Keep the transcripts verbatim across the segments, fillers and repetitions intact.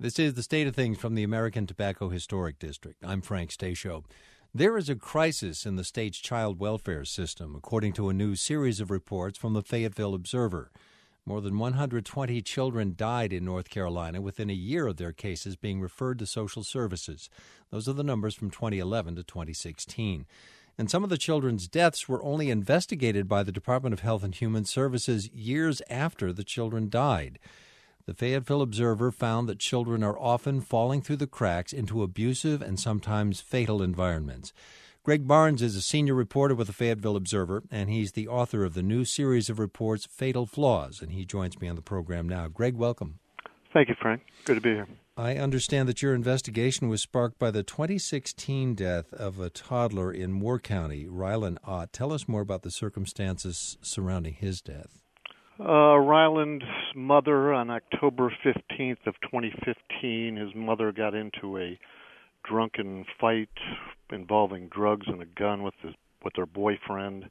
This is The State of Things from the American Tobacco Historic District. I'm Frank Stasio. There is a crisis in the state's child welfare system, according to a new series of reports from the Fayetteville Observer. More than one hundred twenty children died in North Carolina within a year of their cases being referred to social services. Those are the numbers from twenty eleven to twenty sixteen. And some of the children's deaths were only investigated by the Department of Health and Human Services years after the children died. The Fayetteville Observer found that children are often falling through the cracks into abusive and sometimes fatal environments. Greg Barnes is a senior reporter with the Fayetteville Observer, and he's the author of the new series of reports, Fatal Flaws, and he joins me on the program now. Greg, welcome. Thank you, Frank. Good to be here. I understand that your investigation was sparked by the twenty sixteen death of a toddler in Moore County, Rylan Ott. Tell us more about the circumstances surrounding his death. Uh, Ryland's mother, on October fifteenth of twenty fifteen, his mother got into a drunken fight involving drugs and a gun with his, with her boyfriend,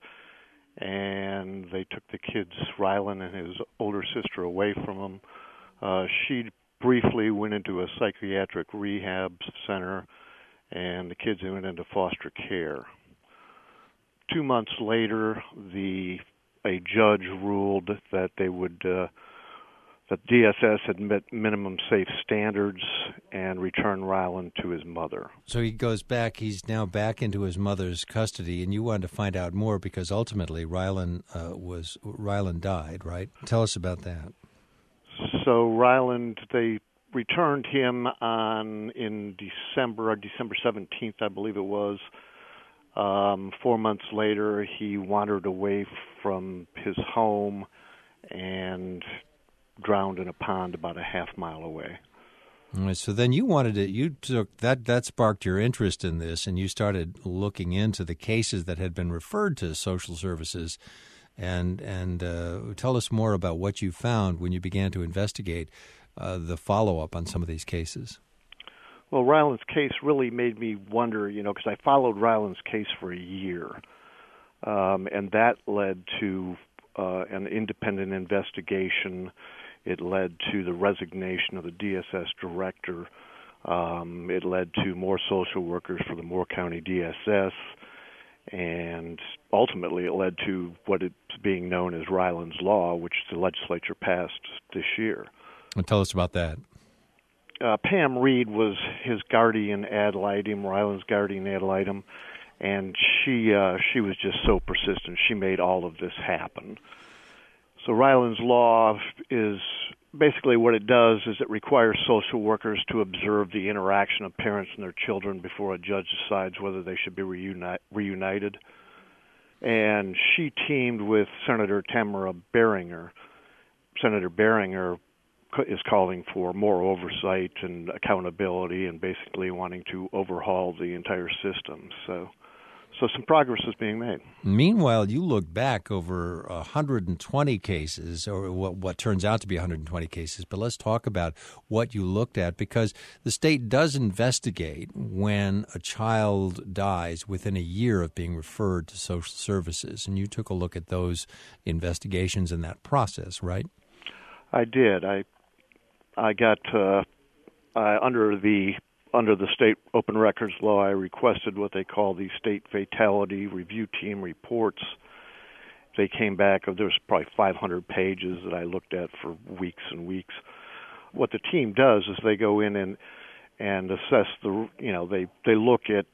and they took the kids, Ryland and his older sister, away from him. Uh, she briefly went into a psychiatric rehab center, and the kids went into foster care. Two months later, the a judge ruled that they would uh, that D S S had met minimum safe standards and returned Ryland to his mother. So he goes back. He's now back into his mother's custody, and you wanted to find out more because ultimately Ryland uh, was Ryland died, right? Tell us about that. So Ryland, they returned him on in December, December seventeenth, I believe it was. Um, four months later, he wandered away from his home and drowned in a pond about a half mile away. All right, so then you wanted to, you took, that, that sparked your interest in this, and you started looking into the cases that had been referred to social services. And, and uh, tell us more about what you found when you began to investigate uh, the follow-up on some of these cases. Well, Ryland's case really made me wonder, you know, because I followed Ryland's case for a year, um, and that led to uh, an independent investigation. It led to the resignation of the D S S director. Um, it led to more social workers for the Moore County D S S, and ultimately it led to what is being known as Ryland's Law, which the legislature passed this year. And tell us about that. Uh, Pam Reed was his guardian ad litem, Ryland's guardian ad litem, and she uh, she was just so persistent. She made all of this happen. So Ryland's Law is basically what it does is it requires social workers to observe the interaction of parents and their children before a judge decides whether they should be reuni- reunited. And she teamed with Senator Tamara Beringer. Senator Beringer is calling for more oversight and accountability and basically wanting to overhaul the entire system. So so some progress is being made. Meanwhile, you look back over one hundred twenty cases, or what, what turns out to be one hundred twenty cases, but let's talk about what you looked at, because the state does investigate when a child dies within a year of being referred to social services, and you took a look at those investigations and that process, right? I did. I I got uh, uh, under the under the state open records law. I requested what they call the state fatality review team reports. They came back. There was probably five hundred pages that I looked at for weeks and weeks. What the team does is they go in and and assess the you know they they look at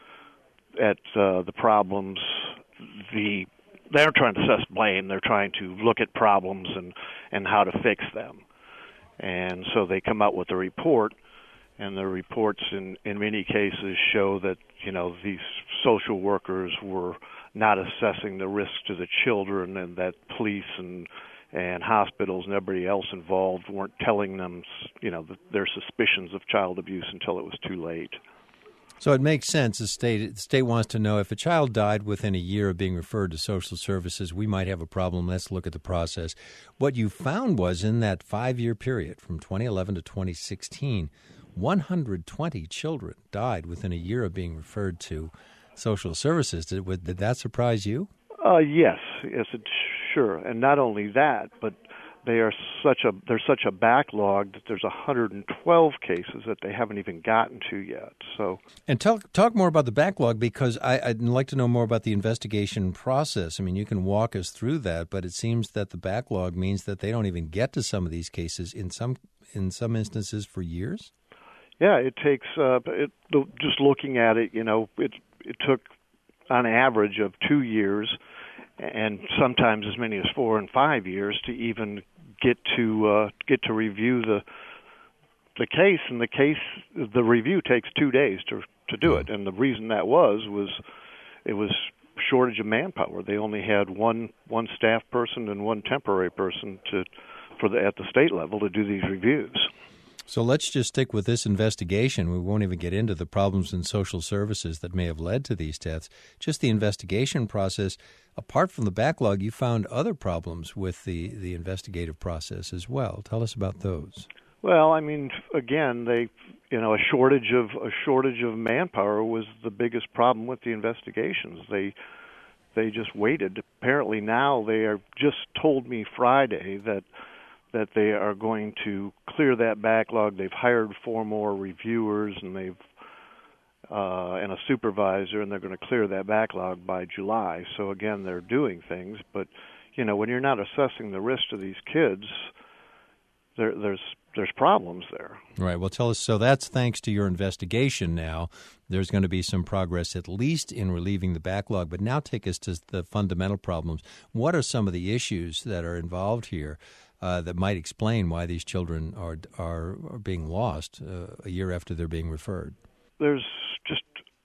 at uh, the problems. The they're trying to assess blame. They're trying to look at problems and and how to fix them. And so they come out with a report, and the reports in, in many cases show that, you know, these social workers were not assessing the risk to the children, and that police and and hospitals and everybody else involved weren't telling them, you know, their suspicions of child abuse until it was too late. So it makes sense. The state, the state wants to know if a child died within a year of being referred to social services, we might have a problem. Let's look at the process. What you found was in that five-year period from twenty eleven to twenty sixteen, one hundred twenty children died within a year of being referred to social services. Did, did that surprise you? Uh, yes, yes, it, sure. And not only that, but they are such a there's such a backlog that there's one hundred twelve cases that they haven't even gotten to yet. So, and talk talk more about the backlog, because I, I'd like to know more about the investigation process. I mean, you can walk us through that, but it seems that the backlog means that they don't even get to some of these cases in some in some instances for years. Yeah, it takes uh, it, just looking at it. You know, it it took on average of two years, and sometimes as many as four and five years to even get to uh, get to review the the case. And the case, the review takes two days to to do it. And the reason that was was it was shortage of manpower. They only had one one staff person and one temporary person to for the at the state level to do these reviews. So let's just stick with this investigation. We won't even get into the problems in social services that may have led to these deaths. Just the investigation process. Apart from the backlog, you found other problems with the, the investigative process as well. Tell us about those. Well, I mean, again, they, you know, a shortage of a shortage of manpower was the biggest problem with the investigations. They they just waited. Apparently now they are just told me Friday that that they are going to clear that backlog. They've hired four more reviewers and they've uh, and a supervisor, and they're going to clear that backlog by July. So again, they're doing things, but you know, when you're not assessing the risk to these kids, there, there's there's problems there. Right. Well, tell us. So that's thanks to your investigation. Now there's going to be some progress, at least in relieving the backlog. But now take us to the fundamental problems. What are some of the issues that are involved here Uh, that might explain why these children are are, are being lost uh, a year after they're being referred? There's just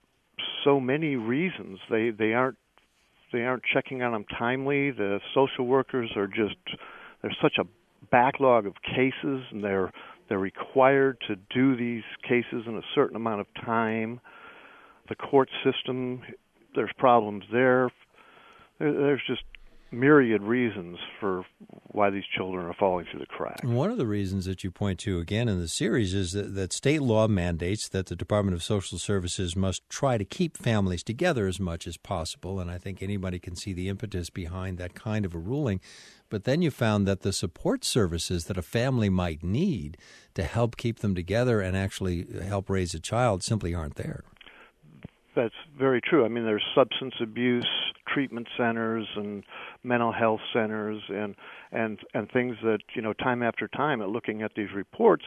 so many reasons. They they aren't they aren't checking on them timely. The social workers are just there's such a backlog of cases, and they're they're required to do these cases in a certain amount of time. The court system, there's problems there. there there's just myriad reasons for why these children are falling through the cracks. One of the reasons that you point to again in the series is that, that state law mandates that the Department of Social Services must try to keep families together as much as possible, and I think anybody can see the impetus behind that kind of a ruling. But then you found that the support services that a family might need to help keep them together and actually help raise a child simply aren't there. That's very true. I mean, there's substance abuse treatment centers and mental health centers and and and things that, you know, time after time at looking at these reports,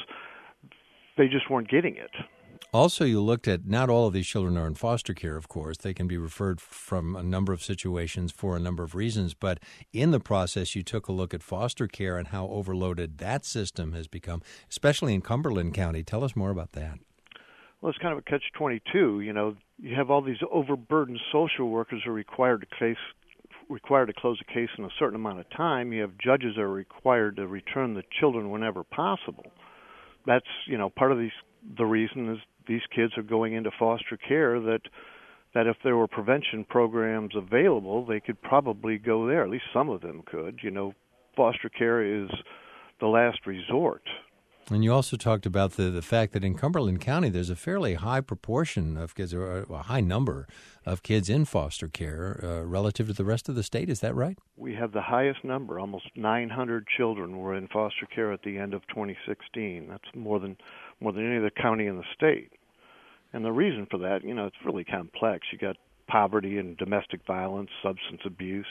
they just weren't getting it. Also, you looked at not all of these children are in foster care, of course. They can be referred from a number of situations for a number of reasons. But in the process, you took a look at foster care and how overloaded that system has become, especially in Cumberland County. Tell us more about that. Well, it's kind of a catch twenty-two. You know, you have all these overburdened social workers who are required to case, required to close a case in a certain amount of time. You have judges that are required to return the children whenever possible. That's, you know, part of these. The reason is these kids are going into foster care. That that if there were prevention programs available, they could probably go there. At least some of them could. You know, foster care is the last resort. And you also talked about the, the fact that in Cumberland County, there's a fairly high proportion of kids, or a high number of kids in foster care uh, relative to the rest of the state. Is that right? We have the highest number. Almost nine hundred children were in foster care at the end of twenty sixteen. That's more than more than any other county in the state. And the reason for that, you know, it's really complex. You got poverty and domestic violence, substance abuse.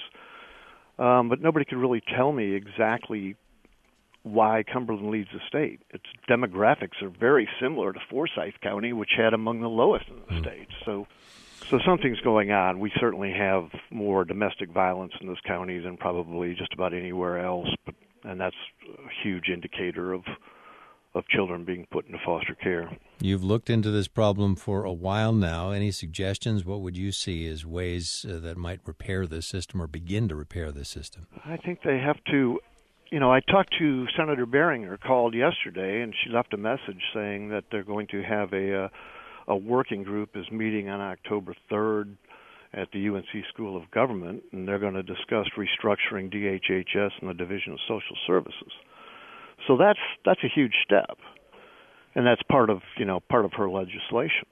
Um, but nobody could really tell me exactly why Cumberland leads the state. Its demographics are very similar to Forsyth County, which had among the lowest in the mm. state. So so something's going on. We certainly have more domestic violence in this county than probably just about anywhere else, but and that's a huge indicator of of children being put into foster care. You've looked into this problem for a while now. Any suggestions? What would you see as ways uh, that might repair this system or begin to repair this system? I think they have to. You know, I talked to Senator Beringer, called yesterday, and she left a message saying that they're going to have a, a, a working group is meeting on October third at the U N C School of Government, and they're going to discuss restructuring D H H S and the Division of Social Services. So that's that's a huge step, and that's part of you know part of her legislation.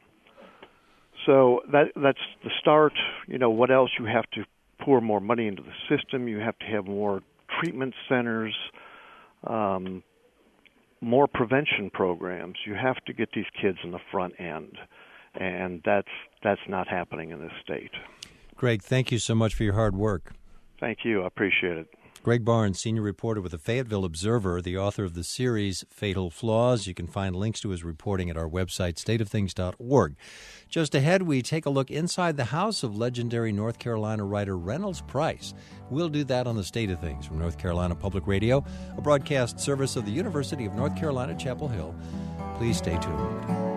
So that that's the start. You know, what else? You have to pour more money into the system. You have to have more treatment centers. um, more prevention programs. You have to get these kids in the front end, and that's that's not happening in this state. Greg, thank you so much for your hard work. Thank you. I appreciate it. Greg Barnes, senior reporter with the Fayetteville Observer, the author of the series Fatal Flaws. You can find links to his reporting at our website, state of things dot org. Just ahead, we take a look inside the house of legendary North Carolina writer Reynolds Price. We'll do that on the State of Things from North Carolina Public Radio, a broadcast service of the University of North Carolina, Chapel Hill. Please stay tuned.